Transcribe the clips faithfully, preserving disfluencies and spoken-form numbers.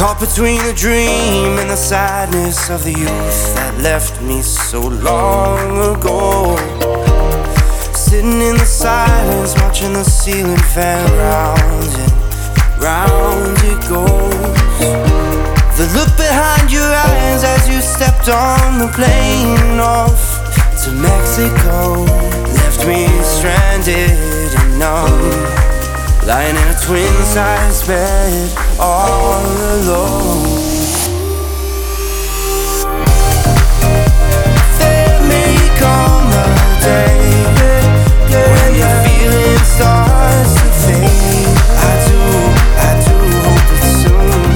Caught between the dream and the sadness of the youth that left me so long ago. Sitting in the silence, watching the ceiling fan round and round it goes. The look behind your eyes as you stepped on the plane off to Mexico left me stranded and numb, lying in a twin-size bed all alone. There may come a day when the feeling starts to fade. I do, I do hope it's soon.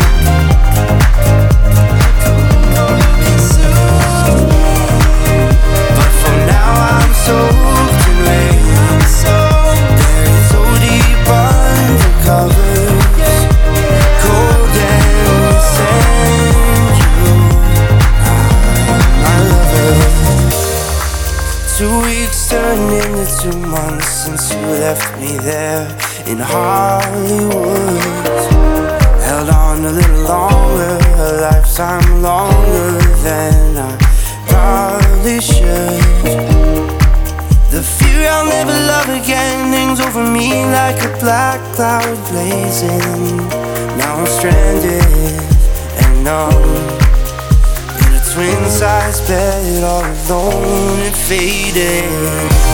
But for now I'm soaked in rain. There is so deep under covers, cold and send you, my lover. Two weeks turned into two months since you left me there in Hollywood. Held on a little longer, a lifetime longer than I probably should. The fear I'll never love again hangs over me like a black cloud blazing. Now I'm stranded and numb in a twin-size bed all alone and faded.